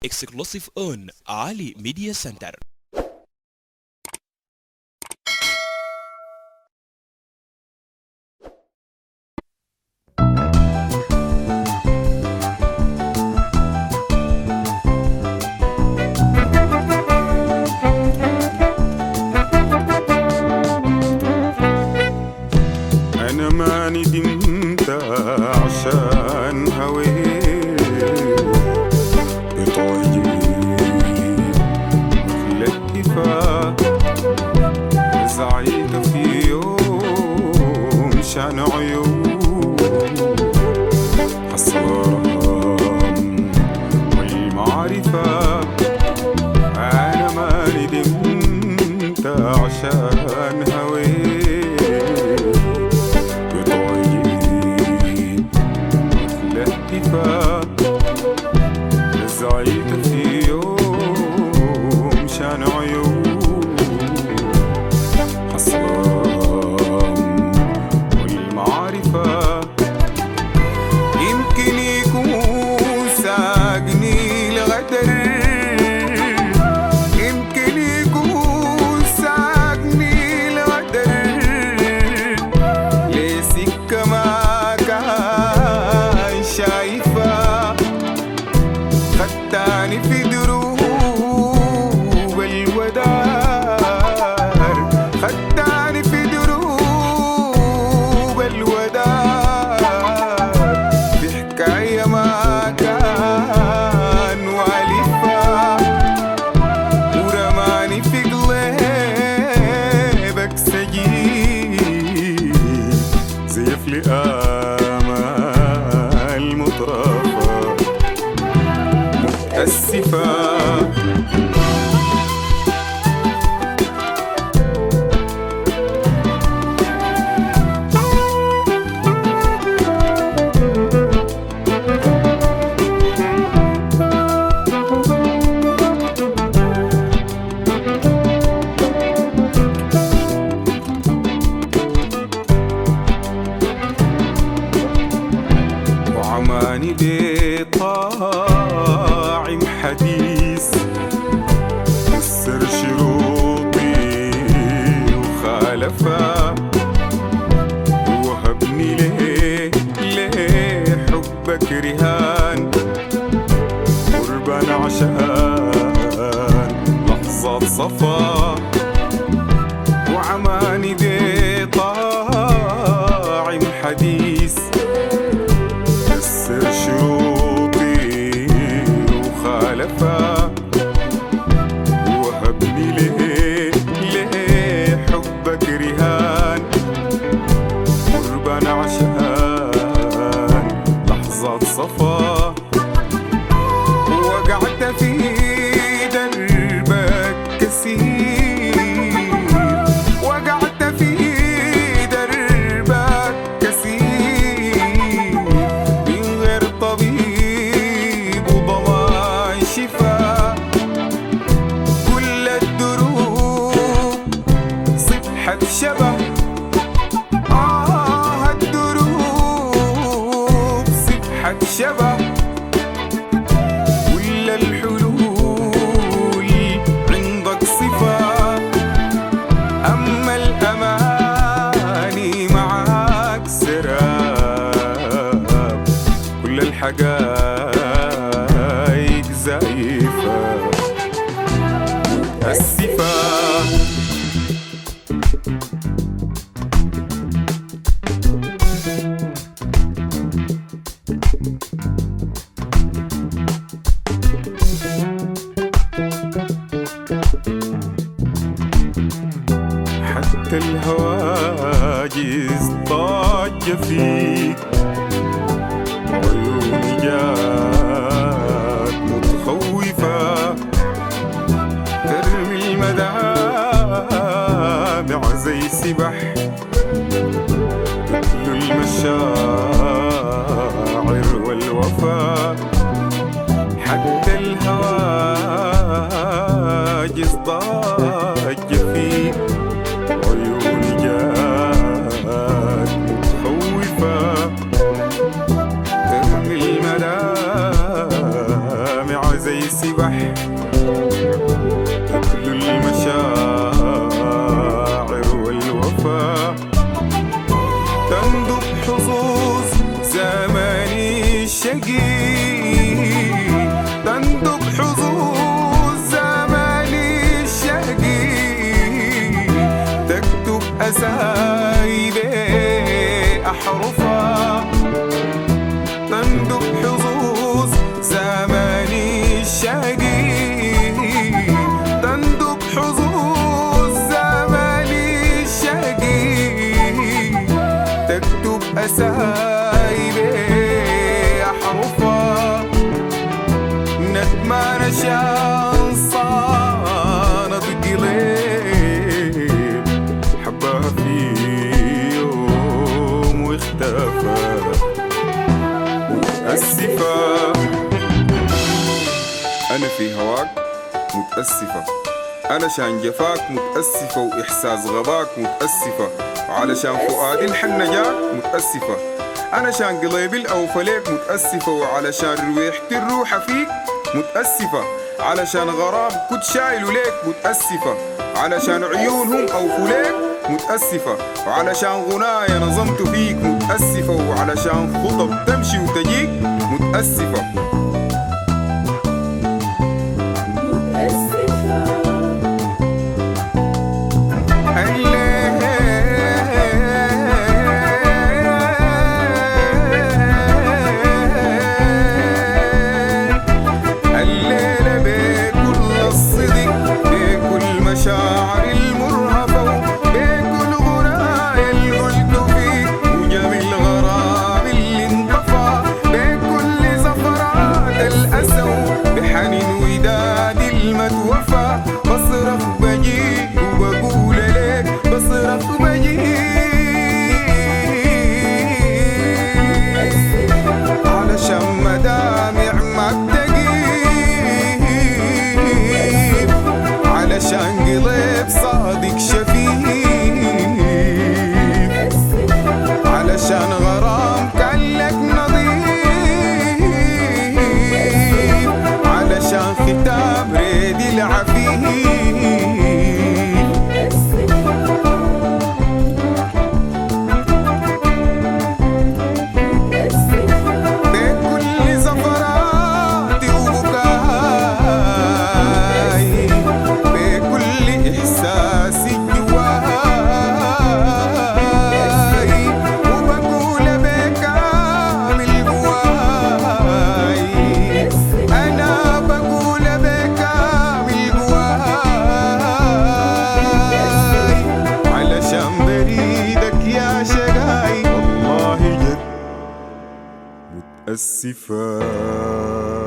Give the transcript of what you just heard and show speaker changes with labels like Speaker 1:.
Speaker 1: exclusive on Ali Media Center.
Speaker 2: أنا ما ندمت عشان هويت بطيب مثل الدفاع سعيت في يوم شان عيون الصرام والمعرفة. أنا ما ندمت عشان هويت زعيت في يوم شان عيون الصلام والمعرفة. يمكن يكون ساقني لغدر، يمكن يكون ساقني لغدر لسكة ما كان شايفة. خدتاني في دروب الودار، خدتاني في دروب الودار في حكاية ما كان والفة، ورماني في قلبك سجين زيف لآمال مطرفة متأسفة. وعماني بطاعم حديث كسر شروطي وخالفها، وهبني ليه حبك رهان قربان عشان لحظة صفا. وعماني بطاعم حديث كسر شروطي وخالفها، وهبني ليه حبك رهان قربان عشان لحظة صفا. وقعت في دربك كثير، وقعت في دربك كثير من غير طبيب وضمان شفاء. كل الدروب صفحة شبه، الدروب صفحة شبه. كل الحلول عندك صفة، أما الأماني معاك سراب. كل الحقايق زائفة متأسفة. حتى الهواجس ضاجة فيك، عيوني جات متخوفة ترمي المدامع زي سبح مثل المشاعر والوفاء. حتى الهواجس ضاجة فيك، عيوني جات متخوفة ترمي المدامع زي سبح بحر تبلو المشاعر والوفاء، تندب حظوظ زماني الشقي، تندب حظوظ زماني الشقي، تكتب أسايبي أحرفها، تندب حظوظ زماني الشقي، تندب حظوظ زماني الشقي، تكتب أسايبي أحرفها، ندمان عشان صانت قليل حبها في يوم واختفى متأسفة. أنا في هواك متأسفة، أنا شان جفاك متأسفة، وإحساس غباك متأسفة، وعلشان فؤادي الحن جاك متأسفة، أنا شان قلبي الأوفى ليك متأسفة، وعلشان رويحة الروح فيك متأسفة، علشان غرام كنت شايله ليك متأسفة، علشان عيونهم أوفوا ليك متأسفة، وعلشان غنايا نظمت فيك متأسفة، وعلشان خطب تمشي وتجيك متأسفة. الليلة بكل الصدق بكل مشاعر المرهفة، بكل غنايا اللي قلت فيه وجميل غرام اللي انطفى، بكل زفرات الأسى بحنين وداد المتوفى، بصرخ بجيك وبقول لك بصرخ بجيك، علشان مدامع ما بتجيب، علشان قلب صادق شفيف، علشان غرام كان لك نظيف، علشان ختام ريد العفيف. بكل زفراتي وبكاي، بكل إحساسي جواي، وبقول بكامل قواي، أنا بقول بكامل قواي، علشان بريدك يا شقاي والله جد متأسفة.